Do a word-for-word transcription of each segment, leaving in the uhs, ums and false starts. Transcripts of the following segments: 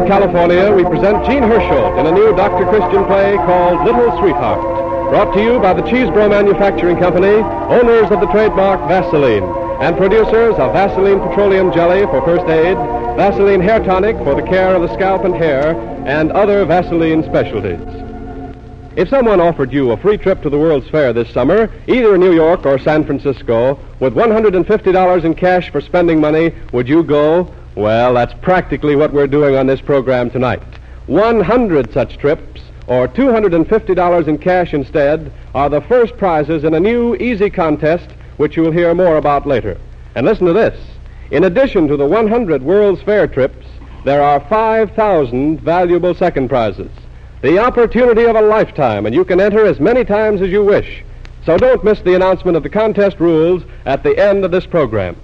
California, we present Gene Hersholt in a new Doctor Christian play called Little Sweetheart, brought to you by the Cheesebro Manufacturing Company, owners of the trademark Vaseline, and producers of Vaseline Petroleum Jelly for first aid, Vaseline Hair Tonic for the care of the scalp and hair, and other Vaseline specialties. If someone offered you a free trip to the World's Fair this summer, either New York or San Francisco, with one hundred fifty dollars in cash for spending money, would you go? Well, that's practically what we're doing on this program tonight. one hundred such trips, or two hundred fifty dollars in cash instead, are the first prizes in a new easy contest, which you'll hear more about later. And listen to this. In addition to the one hundred World's Fair trips, there are five thousand valuable second prizes. The opportunity of a lifetime, and you can enter as many times as you wish. So don't miss the announcement of the contest rules at the end of this program.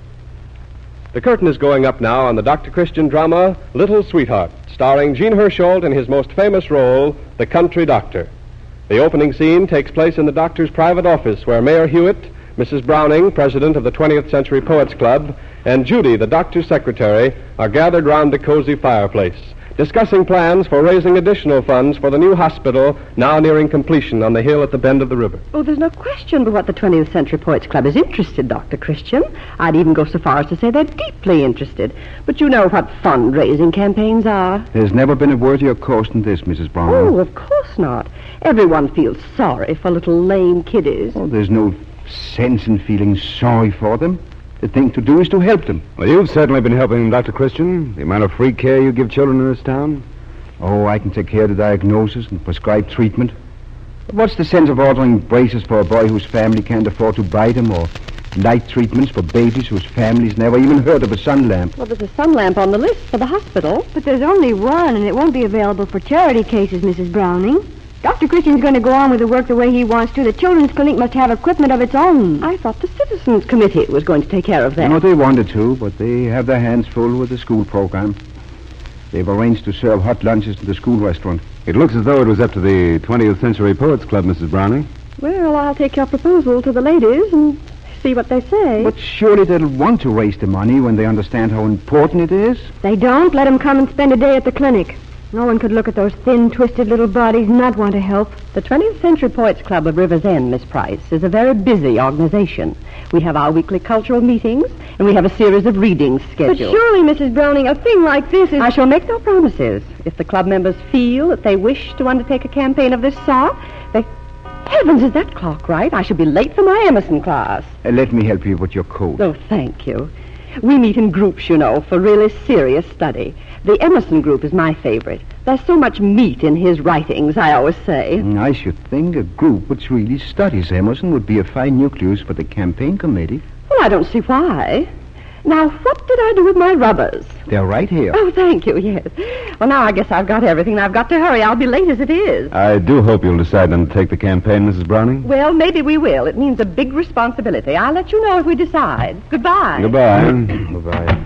The curtain is going up now on the Doctor Christian drama, Little Sweetheart, starring Gene Hersholt in his most famous role, the country doctor. The opening scene takes place in the doctor's private office, where Mayor Hewitt, Missus Browning, president of the twentieth Century Poets Club, and Judy, the doctor's secretary, are gathered round the cozy fireplace, discussing plans for raising additional funds for the new hospital now nearing completion on the hill at the bend of the river. Oh, there's no question but what the twentieth Century Poets Club is interested, Doctor Christian. I'd even go so far as to say they're deeply interested. But you know what fundraising campaigns are. There's never been a worthier cause than this, Missus Brown. Oh, of course not. Everyone feels sorry for little lame kiddies. Oh, there's no sense in feeling sorry for them. The thing to do is to help them. Well, you've certainly been helping them, Doctor Christian. The amount of free care you give children in this town. Oh, I can take care of the diagnosis and prescribe treatment. But what's the sense of ordering braces for a boy whose family can't afford to buy them, or light treatments for babies whose families never even heard of a sun lamp? Well, there's a sun lamp on the list for the hospital. But there's only one, and it won't be available for charity cases, Missus Browning. Doctor Christian's going to go on with the work the way he wants to. The Children's Clinic must have equipment of its own. I thought the Citizens Committee was going to take care of that. No, they wanted to, but they have their hands full with the school program. They've arranged to serve hot lunches to the school restaurant. It looks as though it was up to the twentieth Century Poets Club, Missus Browning. Well, I'll take your proposal to the ladies and see what they say. But surely they'll want to raise the money when they understand how important it is. They don't. Let them come and spend a day at the clinic. No one could look at those thin, twisted little bodies and not want to help. The twentieth Century Poets Club of River's End, Miss Price, is a very busy organization. We have our weekly cultural meetings, and we have a series of readings scheduled. But surely, Missus Browning, a thing like this is... I shall make no promises. If the club members feel that they wish to undertake a campaign of this sort, they... Heavens, is that clock right? I shall be late for my Emerson class. Uh, let me help you with your coat. Oh, thank you. We meet in groups, you know, for really serious study. The Emerson group is my favorite. There's so much meat in his writings, I always say. I should think a group which really studies Emerson would be a fine nucleus for the campaign committee. Well, I don't see why. Now, what did I do with my rubbers? They're right here. Oh, thank you, yes. Well, now I guess I've got everything. I've got to hurry. I'll be late as it is. I do hope you'll decide to undertake the campaign, Missus Browning. Well, maybe we will. It means a big responsibility. I'll let you know if we decide. Goodbye. Goodbye. Goodbye.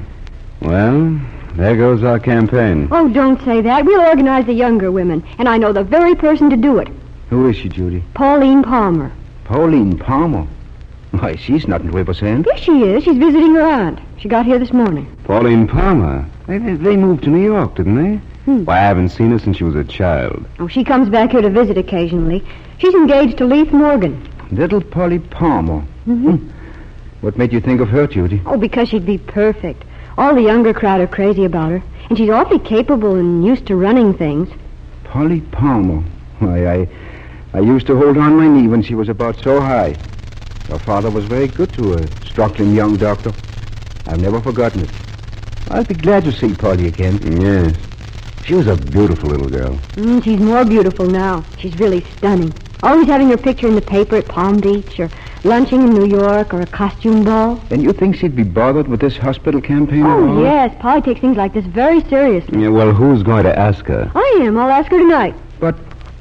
Well, there goes our campaign. Oh, don't say that. We'll organize the younger women, and I know the very person to do it. Who is she, Judy? Pauline Palmer. Pauline Palmer? Why, she's not in River's End. Yes, she is. She's visiting her aunt. She got here this morning. Pauline Palmer? They, they, they moved to New York, didn't they? Hmm. Why, I haven't seen her since she was a child. Oh, she comes back here to visit occasionally. She's engaged to Leith Morgan. Little Polly Palmer. Mm-hmm. Hmm. What made you think of her, Judy? Oh, because she'd be perfect. All the younger crowd are crazy about her. And she's awfully capable and used to running things. Polly Palmer. Why, I, I used to hold on my knee when she was about so high. Her father was very good to her, struggling young doctor. I've never forgotten it. I'll be glad to see Polly again. Yes. She was a beautiful little girl. Mm, she's more beautiful now. She's really stunning. Always having her picture in the paper at Palm Beach, or lunching in New York, or a costume ball. And you think she'd be bothered with this hospital campaign? Oh, yes. Polly takes things like this very seriously. Yeah, well, who's going to ask her? I am. I'll ask her tonight. But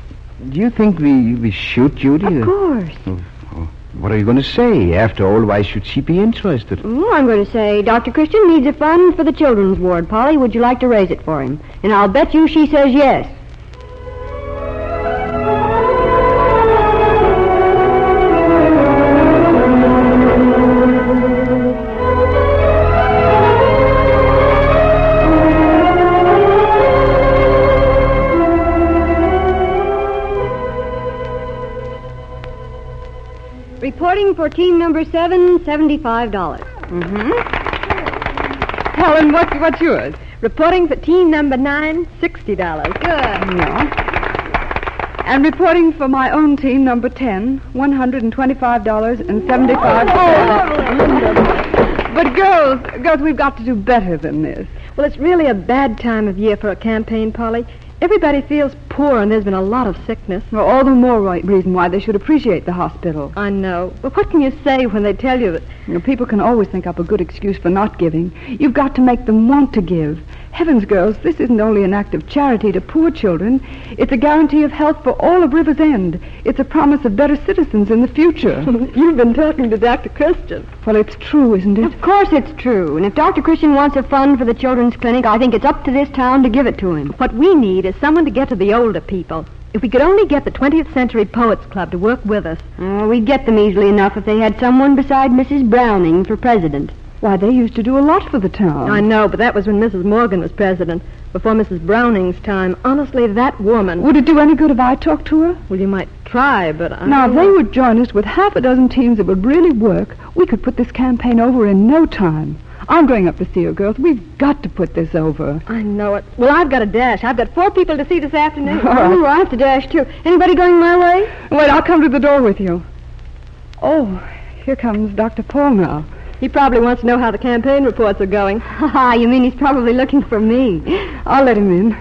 do you think we, we should, Judy? Of course. Oh, oh, what are you going to say? After all, why should she be interested? Oh, I'm going to say, Doctor Christian needs a fund for the children's ward. Polly, would you like to raise it for him? And I'll bet you she says yes. reporting for team number seven, seventy-five dollars. Mm-hmm. Helen, what, what's yours? Reporting for team number nine, sixty dollars. Good. No. And reporting for my own team, number ten, one hundred twenty-five dollars and seventy-five cents. But girls, girls, we've got to do better than this. Well, it's really a bad time of year for a campaign, Polly. Everybody feels poor, and there's been a lot of sickness. Well, all the more right reason why they should appreciate the hospital. I know. But what can you say when they tell you that... You know, people can always think up a good excuse for not giving. You've got to make them want to give. Heavens, girls, this isn't only an act of charity to poor children. It's a guarantee of health for all of River's End. It's a promise of better citizens in the future. You've been talking to Doctor Christian. Well, it's true, isn't it? Of course it's true. And if Doctor Christian wants a fund for the children's clinic, I think it's up to this town to give it to him. What we need is someone to get to the older people. If we could only get the twentieth Century Poets Club to work with us. Oh, we'd get them easily enough if they had someone beside Missus Browning for president. Why, they used to do a lot for the town. I know, but that was when Missus Morgan was president. Before Missus Browning's time. Honestly, that woman... Would it do any good if I talked to her? Well, you might try, but I... Now, if they would join us with half a dozen teams that would really work, we could put this campaign over in no time. I'm going up to see her, girls. We've got to put this over. I know it. Well, I've got a dash. I've got four people to see this afternoon. All right. Oh, I have to dash, too. Anybody going my way? Wait, I'll come to the door with you. Oh, here comes Doctor Paul now. He probably wants to know how the campaign reports are going. Ha, you mean he's probably looking for me. I'll let him in.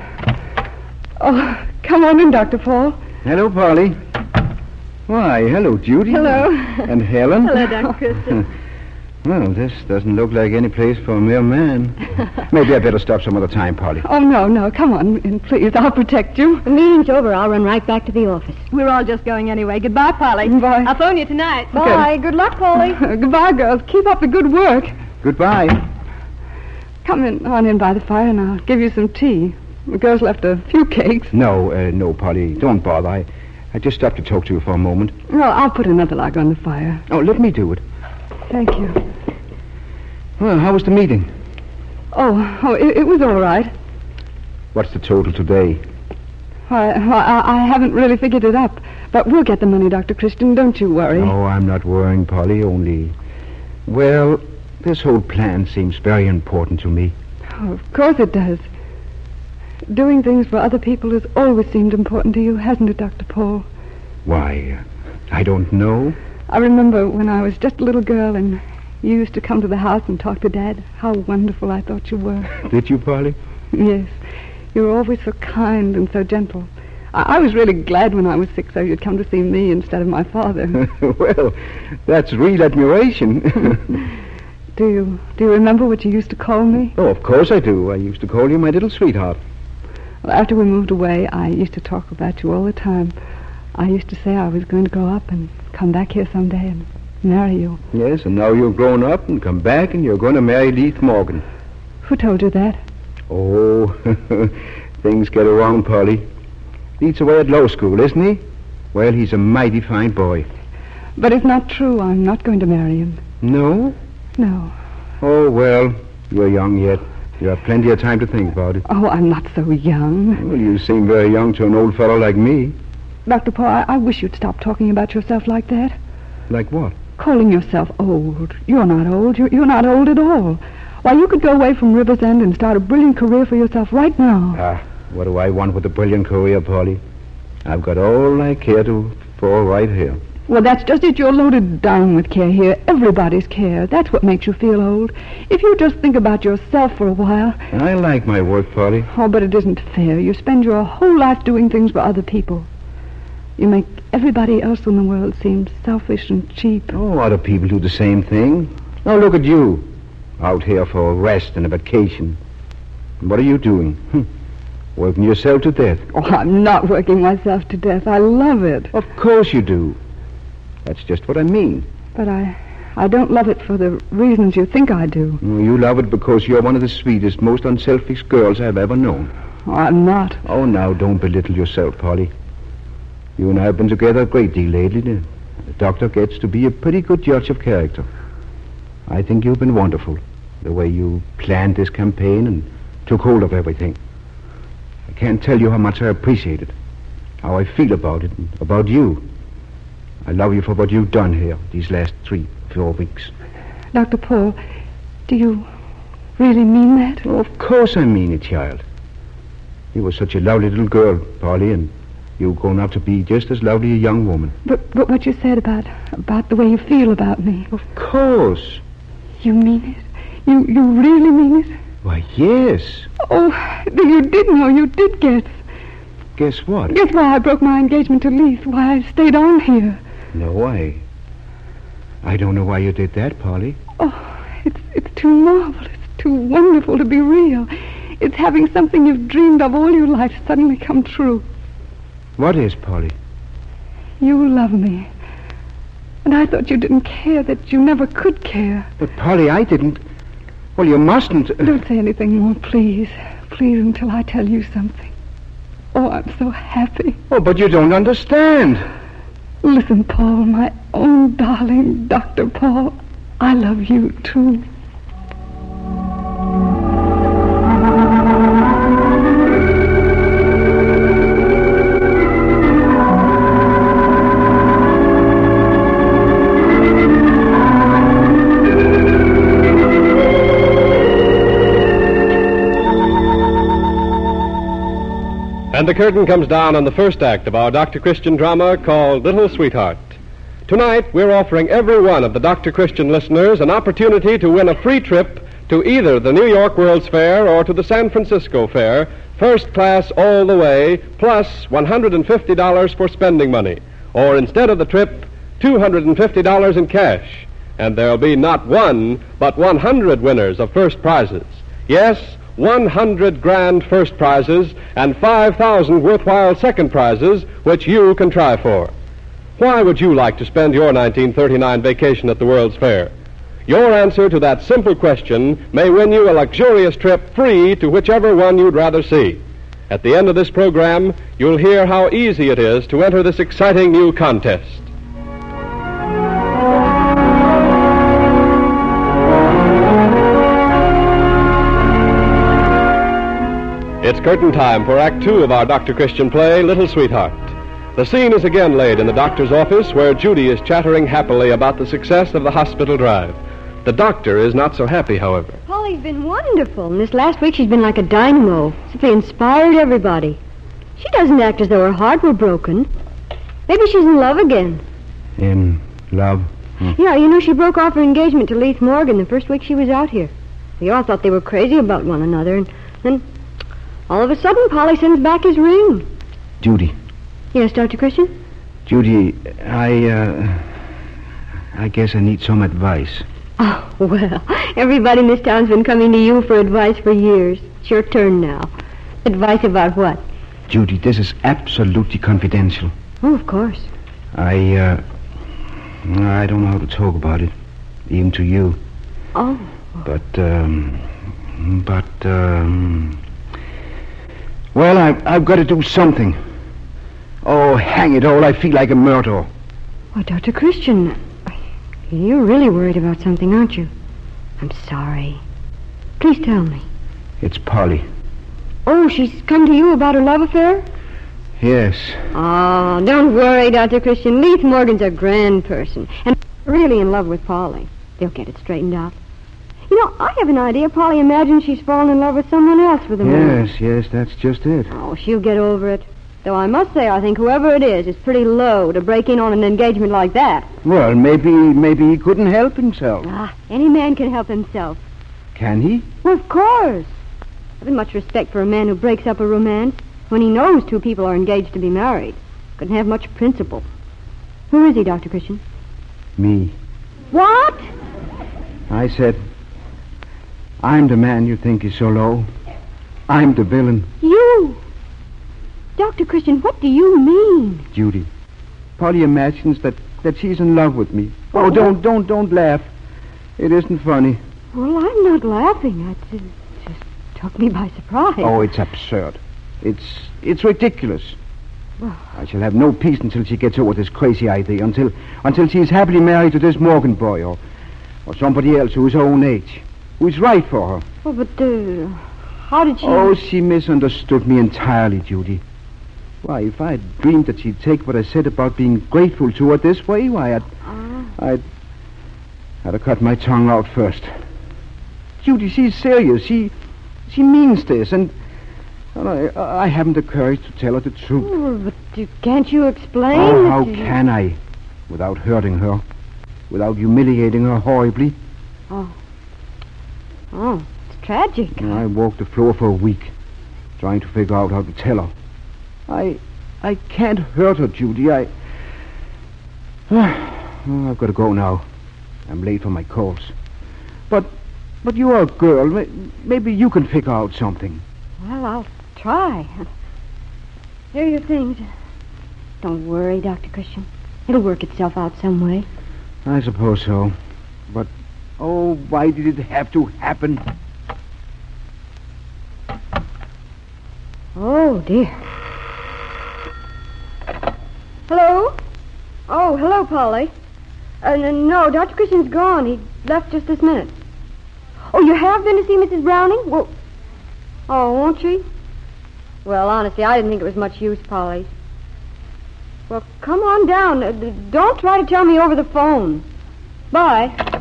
Oh, come on in, Doctor Paul. Hello, Polly. Why, hello, Judy. Hello. And Helen. Hello, Doctor Christian. Well, this doesn't look like any place for a mere man. Maybe I'd better stop some other time, Polly. Oh, no, no. Come on in, please. I'll protect you. The meeting's over. I'll run right back to the office. We're all just going anyway. Goodbye, Polly. Bye. I'll phone you tonight. Okay. Bye. Good luck, Polly. Goodbye, girls. Keep up the good work. Goodbye. Come in, on in by the fire, and I'll give you some tea. The girls left a few cakes. No, uh, no, Polly. Don't bother. I, I just stopped to talk to you for a moment. Well, I'll put another log on the fire. Oh, let me do it. Thank you. Well, how was the meeting? Oh, oh, it, it was all right. What's the total today? I, I, I haven't really figured it up, but we'll get the money, Doctor Christian. Don't you worry. No, I'm not worrying, Polly. Only, well, this whole plan seems very important to me. Oh, of course it does. Doing things for other people has always seemed important to you, hasn't it, Doctor Paul? Why, uh, I don't know. I remember when I was just a little girl and you used to come to the house and talk to Dad. How wonderful I thought you were. Did you, Polly? Yes. You were always so kind and so gentle. I, I was really glad when I was sick so you'd come to see me instead of my father. Well, that's real admiration. Do you do you remember what you used to call me? Oh, of course I do. I used to call you my little sweetheart. Well, after we moved away, I used to talk about you all the time. I used to say I was going to grow up and come back here someday and marry you. Yes, and now you've grown up and come back and you're going to marry Leith Morgan. Who told you that? Oh, things get around, Polly. Leith's away at law school, isn't he? Well, he's a mighty fine boy. But it's not true. I'm not going to marry him. No? No. Oh, well, you're young yet. You have plenty of time to think about it. Oh, I'm not so young. Well, you seem very young to an old fellow like me. Doctor Paul, I, I wish you'd stop talking about yourself like that. Like what? Calling yourself old. You're not old. You're, you're not old at all. Why, you could go away from River's End and start a brilliant career for yourself right now. Ah, what do I want with a brilliant career, Polly? I've got all I care to for right here. Well, that's just it. You're loaded down with care here. Everybody's care. That's what makes you feel old. If you just think about yourself for a while... I like my work, Polly. Oh, but it isn't fair. You spend your whole life doing things for other people. You make everybody else in the world seem selfish and cheap. Oh, other people do the same thing. Now look at you. Out here for a rest and a vacation. And what are you doing? Hm. Working yourself to death. Oh, I'm not working myself to death. I love it. Of course you do. That's just what I mean. But I I don't love it for the reasons you think I do. Oh, you love it because you're one of the sweetest, most unselfish girls I've ever known. Oh, I'm not. Oh, now, don't belittle yourself, Polly. You and I have been together a great deal lately. The doctor gets to be a pretty good judge of character. I think you've been wonderful, the way you planned this campaign and took hold of everything. I can't tell you how much I appreciate it, how I feel about it, and about you. I love you for what you've done here these last three, four weeks. Doctor Paul, do you really mean that? Oh, of course I mean it, child. You were such a lovely little girl, Polly, and you've grown up to be just as lovely a young woman. But, but what you said about about the way you feel about me. Of course. You mean it? You you really mean it? Why, yes. Oh, then you did know. You did guess. Guess what? Guess why I broke my engagement to Leith. Why I stayed on here. No, I... I don't know why you did that, Polly. Oh, it's it's too marvelous, too wonderful to be real. It's having something you've dreamed of all your life suddenly come true. What is, Polly? You love me. And I thought you didn't care, that you never could care. But, Polly, I didn't... Well, you mustn't... Don't say anything more, please. Please, until I tell you something. Oh, I'm so happy. Oh, but you don't understand. Listen, Paul, my own darling Doctor Paul. I love you, too. And the curtain comes down on the first act of our Doctor Christian drama called Little Sweetheart. Tonight, we're offering every one of the Doctor Christian listeners an opportunity to win a free trip to either the New York World's Fair or to the San Francisco Fair, first class all the way, plus one hundred fifty dollars for spending money. Or instead of the trip, two hundred fifty dollars in cash. And there'll be not one, but one hundred winners of first prizes. Yes, one hundred grand first prizes and five thousand worthwhile second prizes, which you can try for. Why would you like to spend your nineteen thirty-nine vacation at the World's Fair? Your answer to that simple question may win you a luxurious trip free to whichever one you'd rather see. At the end of this program, you'll hear how easy it is to enter this exciting new contest. It's curtain time for Act Two of our Doctor Christian play, Little Sweetheart. The scene is again laid in the doctor's office, where Judy is chattering happily about the success of the hospital drive. The doctor is not so happy, however. Polly's been wonderful, and this last week she's been like a dynamo. Simply inspired everybody. She doesn't act as though her heart were broken. Maybe she's in love again. In love? Hmm. Yeah, you know, she broke off her engagement to Leith Morgan the first week she was out here. We all thought they were crazy about one another, and then all of a sudden Polly sends back his ring. Judy. Yes, Doctor Christian? Judy, I, uh... I guess I need some advice. Oh, well, everybody in this town's been coming to you for advice for years. It's your turn now. Advice about what? Judy, this is absolutely confidential. Oh, of course. I, uh... I don't know how to talk about it, even to you. Oh. But, um... But, um... Well, I've, I've got to do something. Oh, hang it all, I feel like a murderer. Oh, Doctor Christian, you're really worried about something, aren't you? I'm sorry. Please tell me. It's Polly. Oh, she's come to you about her love affair? Yes. Oh, don't worry, Doctor Christian. Leith Morgan's a grand person, and really in love with Polly. They'll get it straightened out. You know, I have an idea. Polly imagines she's fallen in love with someone else for the moment. Yes, yes, that's just it. Oh, she'll get over it. Though I must say, I think whoever it is is pretty low to break in on an engagement like that. Well, maybe maybe he couldn't help himself. Ah, any man can help himself. Can he? Well, of course. I haven't much respect for a man who breaks up a romance when he knows two people are engaged to be married. Couldn't have much principle. Who is he, Doctor Christian? Me. What? I said, I'm the man you think is so low. I'm the villain. You? Doctor Christian, what do you mean? Judy, Polly imagines that, that she's in love with me. Oh, oh, don't, don't, don't laugh. It isn't funny. Well, I'm not laughing. It just, just took me by surprise. Oh, it's absurd. It's, it's ridiculous. I shall have no peace until she gets over this crazy idea, until, until she's happily married to this Morgan boy, or, or somebody else who's her own age, who's right for her. Oh, but, uh, how did she... Oh, she misunderstood me entirely, Judy. Why, if I had dreamed that she'd take what I said about being grateful to her this way, why, I'd... Oh. I'd... I'd have cut my tongue out first. Judy, she's serious. She... She means this, and... well, I, I haven't the courage to tell her the truth. Oh, but you, can't you explain? Oh, how you... can I? Without hurting her. Without humiliating her horribly. Oh. Oh, it's tragic. I walked the floor for a week, trying to figure out how to tell her. I... I can't hurt her, Judy. I... Oh, I've got to go now. I'm late for my calls. But... But you're a girl. Maybe you can figure out something. Well, I'll try. Here are your things. Don't worry, Doctor Christian. It'll work itself out some way. I suppose so. But, oh, why did it have to happen? Oh, dear. Hello? Oh, hello, Polly. Uh, n- no, Doctor Christian's gone. He left just this minute. Oh, you have been to see Missus Browning? Well, oh, won't she? Well, honestly, I didn't think it was much use, Polly. Well, come on down. Uh, d- don't try to tell me over the phone. Bye.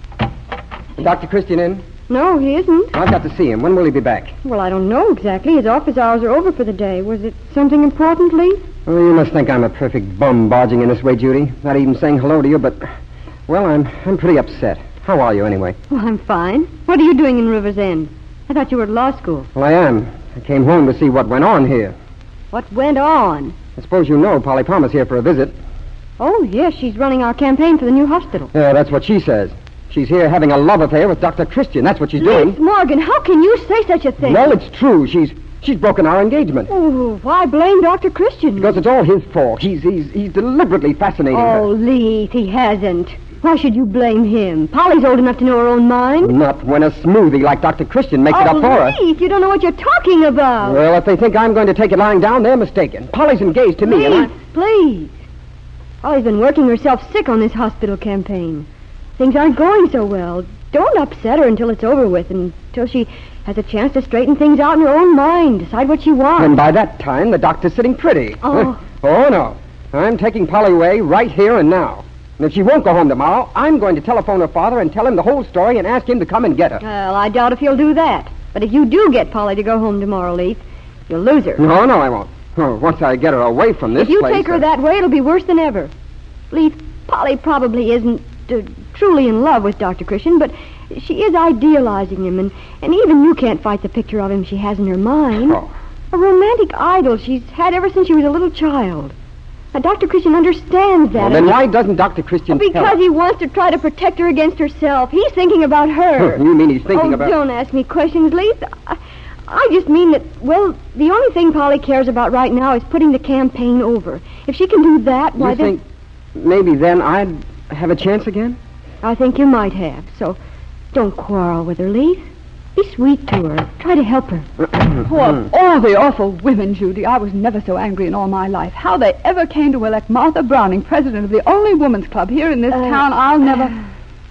Doctor Christian in? No, he isn't. I've got to see him. When will he be back? Well, I don't know exactly. His office hours are over for the day. Was it something important, Lee? Oh, you must think I'm a perfect bum barging in this way, Judy. Not even saying hello to you, but... well, I'm I'm pretty upset. How are you, anyway? Well, I'm fine. What are you doing in River's End? I thought you were at law school. Well, I am. I came home to see what went on here. What went on? I suppose you know Polly Palmer's here for a visit. Oh, yes, she's running our campaign for the new hospital. Yeah, that's what she says. She's here having a love affair with Doctor Christian. That's what she's doing. Liz Morgan, how can you say such a thing? Well, it's true. She's she's broken our engagement. Oh, why blame Doctor Christian? Because it's all his fault. He's he's he's deliberately fascinating her. Oh, Leith, he hasn't. Why should you blame him? Polly's old enough to know her own mind. Not when a smoothie like Doctor Christian makes oh, it up for her. Leith, you don't know what you're talking about. Well, if they think I'm going to take it lying down, they're mistaken. Polly's engaged to me, and I... Leith, please. Polly's been working herself sick on this hospital campaign. Things aren't going so well. Don't upset her until it's over with, until she has a chance to straighten things out in her own mind, decide what she wants. And by that time, the doctor's sitting pretty. Oh. Oh, no. I'm taking Polly away right here and now. And if she won't go home tomorrow, I'm going to telephone her father and tell him the whole story and ask him to come and get her. Well, I doubt if he'll do that. But if you do get Polly to go home tomorrow, Leith, you'll lose her. No, no, I won't. Oh, once I get her away from this If you place... take her uh, that way, it'll be worse than ever. Leith, Polly probably isn't uh, truly in love with Doctor Christian, but she is idealizing him, and, and even you can't fight the picture of him she has in her mind. Oh. A romantic idol she's had ever since she was a little child. Now, Doctor Christian understands that. Well, then why doesn't Doctor Christian Well, tell because her? he wants to try to protect her against herself. He's thinking about her. You mean he's thinking oh, about... don't ask me questions, Leith. I, I just mean that, well, the only thing Polly cares about right now is putting the campaign over. If she can do that, why You then... think maybe then I'd have a chance again? I think you might have. So don't quarrel with her, Leith. Be sweet to her. Try to help her. Oh, of all the awful women, Judy, I was never so angry in all my life. How they ever came to elect Martha Browning president of the only women's club here in this Uh, town, I'll never...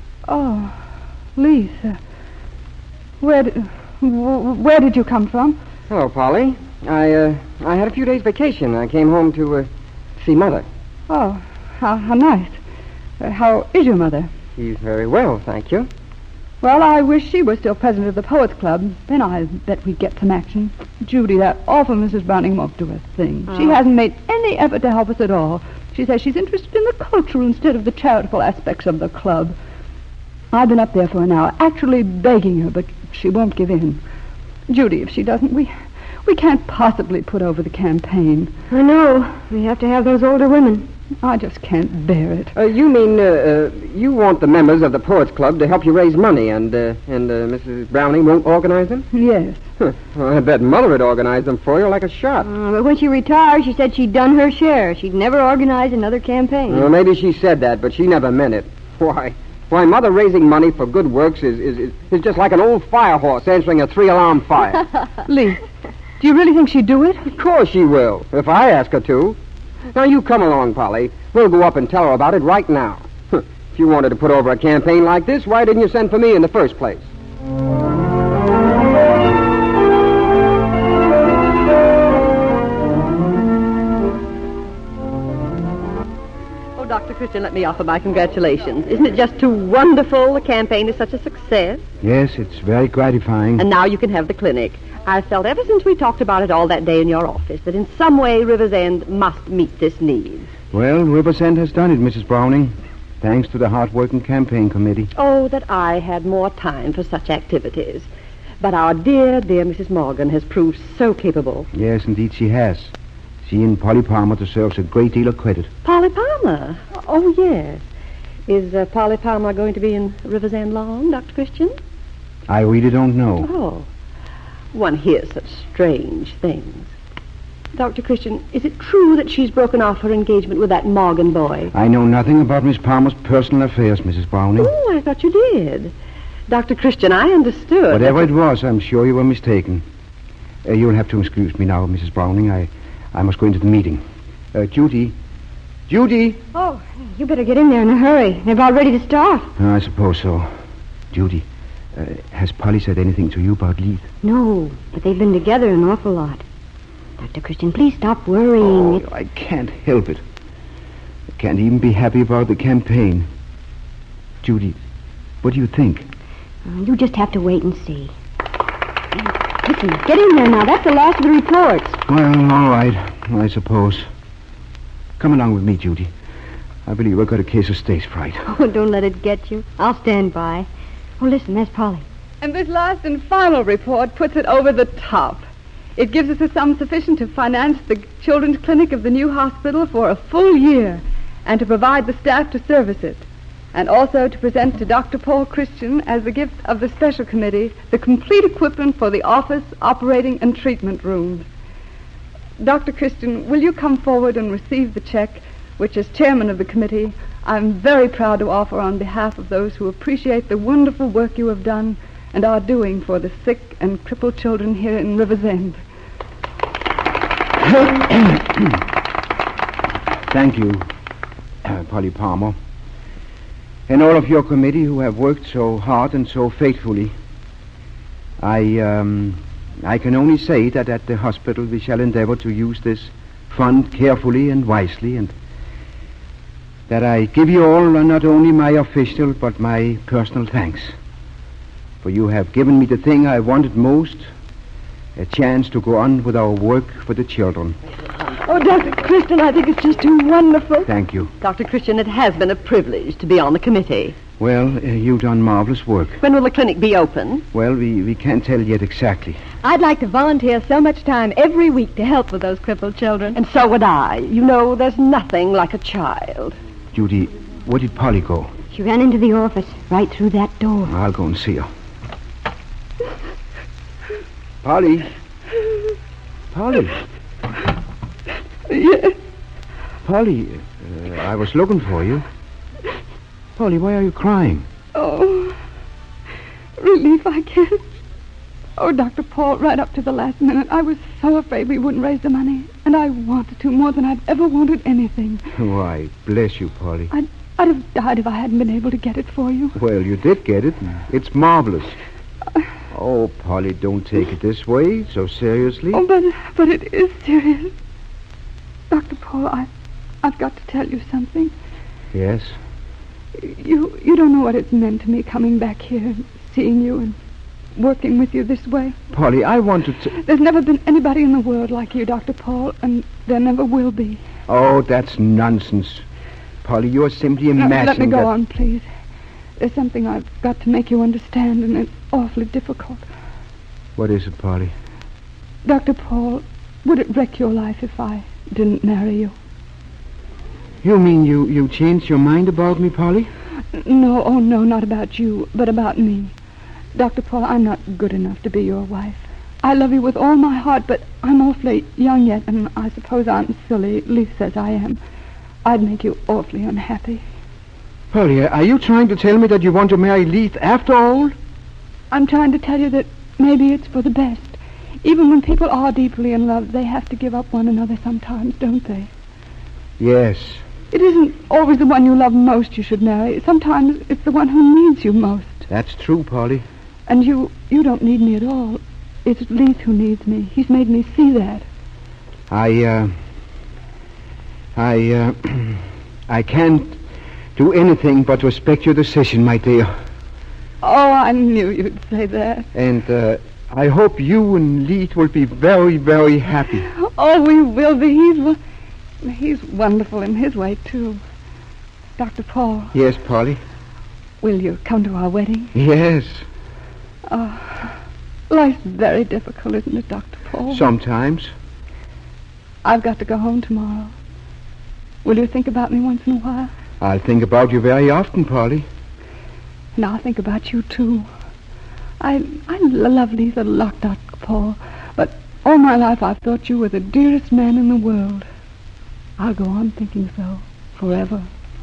Oh, Leith, uh, where did, wh- where did you come from? Hello, Polly. I, uh, I had a few days vacation. I came home to, uh, see Mother. Oh, how, how nice. Uh, how is your mother? She's very well, thank you. Well, I wish she was still president of the Poets Club. Then I bet we'd get some action. Judy, that awful Missus Browning won't do a thing. She Oh. hasn't made any effort to help us at all. She says she's interested in the cultural instead of the charitable aspects of the club. I've been up there for an hour, actually begging her, but she won't give in. Judy, if she doesn't, we we can't possibly put over the campaign. I know. We have to have those older women. I just can't bear it. Uh, you mean, uh, uh, you want the members of the Poets Club to help you raise money, and, uh, and, uh, Missus Browning won't organize them? Yes. Huh. Well, I bet Mother would organize them for you like a shot. Uh, but when she retired, she said she'd done her share. She'd never organize another campaign. Well, maybe she said that, but she never meant it. Why? Why, Mother raising money for good works is, is, is, is just like an old fire horse answering a three-alarm fire. Lee, do you really think she'd do it? Of course she will, if I ask her to. Now, you come along, Polly. We'll go up and tell her about it right now. If you wanted to put over a campaign like this, why didn't you send for me in the first place? Doctor Christian, let me offer my congratulations. Isn't it just too wonderful the campaign is such a success? Yes, it's very gratifying. And now you can have the clinic. I felt ever since we talked about it all that day in your office that in some way Rivers End must meet this need. Well, Riversend has done it, Missus Browning, thanks to the hard-working campaign committee. Oh, that I had more time for such activities. But our dear, dear Missus Morgan has proved so capable. Yes, indeed she has. She and Polly Palmer deserves a great deal of credit. Polly Palmer? Oh, yes. Is uh, Polly Palmer going to be in Rivers End long, Doctor Christian? I really don't know. Oh. One hears such strange things. Doctor Christian, is it true that she's broken off her engagement with that Morgan boy? I know nothing about Miss Palmer's personal affairs, Missus Browning. Oh, I thought you did. Doctor Christian, I understood. Whatever it was, I'm sure you were mistaken. Uh, you'll have to excuse me now, Missus Browning. I, I must go into the meeting. Uh, Judy. Judy! Oh, you better get in there in a hurry. They're about ready to start. Uh, I suppose so. Judy, uh, has Polly said anything to you about Leith? No, but they've been together an awful lot. Doctor Christian, please stop worrying. Oh, It's... I can't help it. I can't even be happy about the campaign. Judy, what do you think? Uh, you just have to wait and see. Listen, get in there now. That's the last of the reports. Well, all right, I suppose. Come along with me, Judy. I believe I've got a case of stage fright. Oh, don't let it get you. I'll stand by. Oh, listen, there's Polly. And this last and final report puts it over the top. It gives us a sum sufficient to finance the children's clinic of the new hospital for a full year and to provide the staff to service it, and also to present to Doctor Paul Christian as the gift of the special committee the complete equipment for the office, operating, and treatment rooms. Doctor Christian, will you come forward and receive the check, which as chairman of the committee, I'm very proud to offer on behalf of those who appreciate the wonderful work you have done and are doing for the sick and crippled children here in Rivers End. Thank you, uh, Polly Palmer. And all of your committee who have worked so hard and so faithfully. I, um, I can only say that at the hospital we shall endeavor to use this fund carefully and wisely, and that I give you all not only my official but my personal thanks. For you have given me the thing I wanted most, a chance to go on with our work for the children. Oh, Doctor Christian, I think it's just too wonderful. Thank you. Doctor Christian, it has been a privilege to be on the committee. Well, uh, you've done marvelous work. When will the clinic be open? Well, we, we can't tell yet exactly. I'd like to volunteer so much time every week to help with those crippled children. And so would I. You know, there's nothing like a child. Judy, where did Polly go? She ran into the office, right through that door. I'll go and see her. Polly? Polly? Yes. Polly, uh, I was looking for you. Polly, why are you crying? Oh, relief, I guess. Oh, Doctor Paul, right up to the last minute, I was so afraid we wouldn't raise the money. And I wanted to more than I've ever wanted anything. Why, bless you, Polly. I'd, I'd have died if I hadn't been able to get it for you. Well, you did get it. It's marvelous. Oh, Polly, don't take it this way, so seriously. Oh, but, but it is serious. Doctor Paul, I, I've got to tell you something. Yes? You, you don't know what it's meant to me coming back here and seeing you and working with you this way. Polly, I wanted to... There's never been anybody in the world like you, Doctor Paul, and there never will be. Oh, that's nonsense. Polly, you're simply Now, imagining let me go that... on, please. There's something I've got to make you understand, and it's awfully difficult. What is it, Polly? Doctor Paul, would it wreck your life if I didn't marry you? You mean you, you changed your mind about me, Polly? No, oh no, not about you, but about me. Doctor Paul, I'm not good enough to be your wife. I love you with all my heart, but I'm awfully young yet, and I suppose I'm silly. Leith says I am. I'd make you awfully unhappy. Polly, are you trying to tell me that you want to marry Leith after all? I'm trying to tell you that maybe it's for the best. Even when people are deeply in love, they have to give up one another sometimes, don't they? Yes. It isn't always the one you love most you should marry. Sometimes it's the one who needs you most. That's true, Polly. And you, you don't need me at all. It's Leith who needs me. He's made me see that. I, uh... I, uh... I can't do anything but respect your decision, my dear. Oh, I knew you'd say that. And uh, I hope you and Leet will be very, very happy. Oh, we will be. He's, wo- he's wonderful in his way, too. Doctor Paul, Yes, Polly? will you come to our wedding? Yes, Oh, life's very difficult, isn't it, Doctor Paul? sometimes. I've got to go home tomorrow. Will you think about me once in a while? I'll think about you very often, Polly. And I'll think about you, too. I I love Lisa a lot, Doctor Paul. But all my life I've thought you were the dearest man in the world. I'll go on thinking so forever.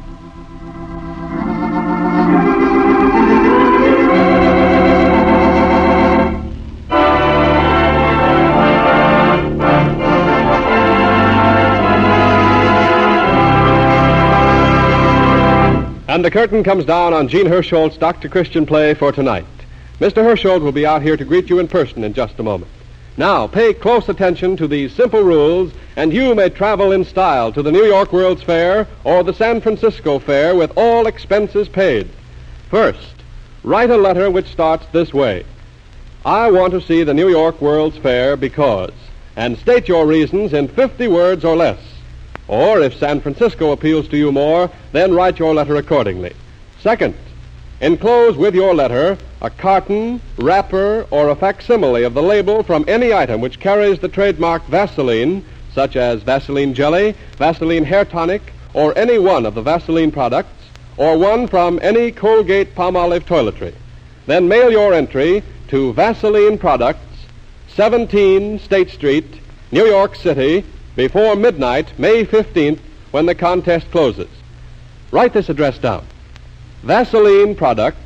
And the curtain comes down on Gene Herschel's Doctor Christian play for tonight. Mister Herschel will be out here to greet you in person in just a moment. Now, pay close attention to these simple rules, and you may travel in style to the New York World's Fair or the San Francisco Fair with all expenses paid. First, write a letter which starts this way. I want to see the New York World's Fair because, and state your reasons in fifty words or less. Or, if San Francisco appeals to you more, then write your letter accordingly. Second, enclose with your letter a carton, wrapper, or a facsimile of the label from any item which carries the trademark Vaseline, such as Vaseline Jelly, Vaseline Hair Tonic, or any one of the Vaseline products, or one from any Colgate Palmolive toiletry. Then mail your entry to Vaseline Products, seventeen State Street, New York City, before midnight, May fifteenth, when the contest closes. Write this address down. Vaseline Products,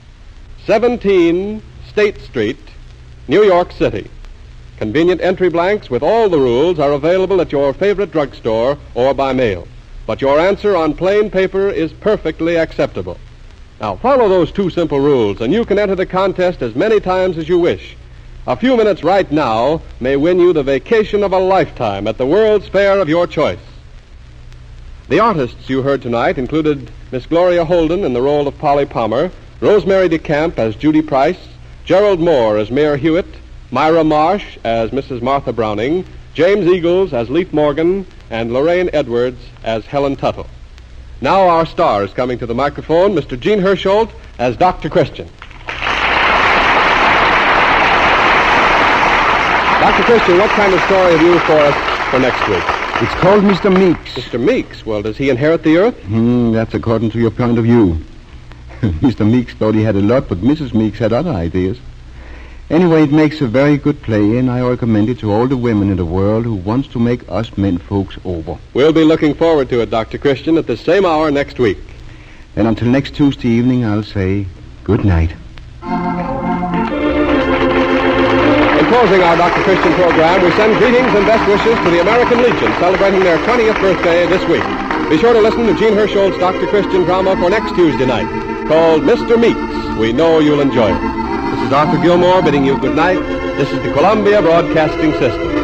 seventeen State Street, New York City. Convenient entry blanks with all the rules are available at your favorite drugstore or by mail. But your answer on plain paper is perfectly acceptable. Now, follow those two simple rules, and you can enter the contest as many times as you wish. A few minutes right now may win you the vacation of a lifetime at the World's Fair of your choice. The artists you heard tonight included Miss Gloria Holden in the role of Polly Palmer, Rosemary DeCamp as Judy Price, Gerald Moore as Mayor Hewitt, Myra Marsh as Missus Martha Browning, James Eagles as Leif Morgan, and Lorraine Edwards as Helen Tuttle. Now our star is coming to the microphone, Mister Gene Herschel as Doctor Christian. Doctor Christian, what kind of story have you for us for next week? It's called Mister Meeks. Mister Meeks, well, does he inherit the earth? Hmm, that's according to your point of view. Mister Meeks thought he had a lot, but Missus Meeks had other ideas. Anyway, it makes a very good play, and I recommend it to all the women in the world who wants to make us men folks over. We'll be looking forward to it, Doctor Christian, at the same hour next week. Then until next Tuesday evening, I'll say good night. In closing our Doctor Christian program, we send greetings and best wishes to the American Legion celebrating their twentieth birthday this week. Be sure to listen to Gene Herschel's Doctor Christian drama for next Tuesday night, called Mister Meeks. We know you'll enjoy it. This is Arthur Gilmore bidding you good night. This is the Columbia Broadcasting System.